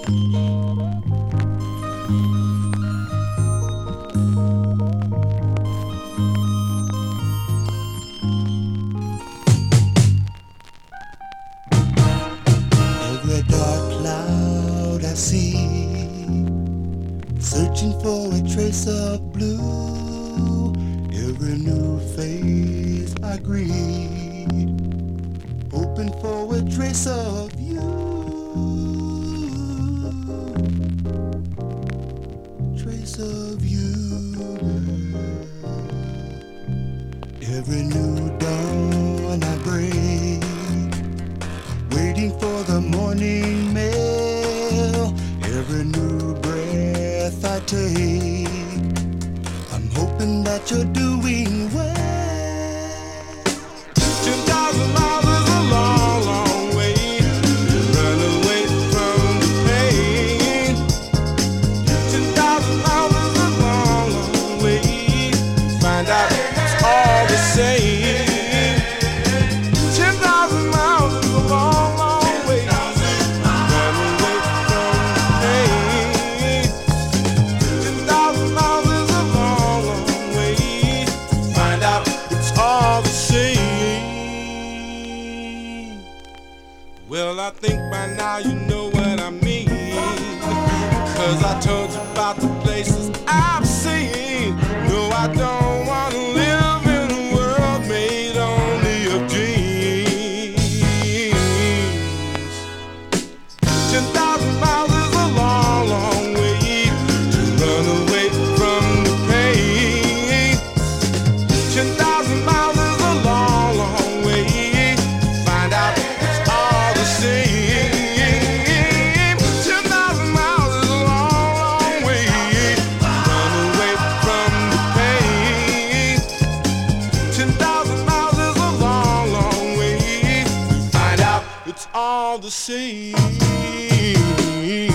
Every dark cloud I see, searching for a trace of blue. Every new face I greet, hoping for a trace of you. Trace of you, girl. Every new dawn I break, waiting for the morning mail. Every new breath I take, I'm hoping that you're doing well. 10,000 miles is a long, long way to run away from the pain. 10,000 miles is a long, long way to find out it's all the same. 10,000 miles is a long, long way to run away from the pain. 10,000 miles is a long, long way to find out it's all the same. Well, I think by now you know what I mean, 'cause I told you about the places I've seen. No, I don't want to live in a world made only of dreams. 10,000 miles is a long, long way to run away from the pain. 10,000 miles is a long, long way to find out it's all the same. 10,000 miles is a long, long way to run away from the pain. 10,000 miles is a long, long way to find out it's all the same.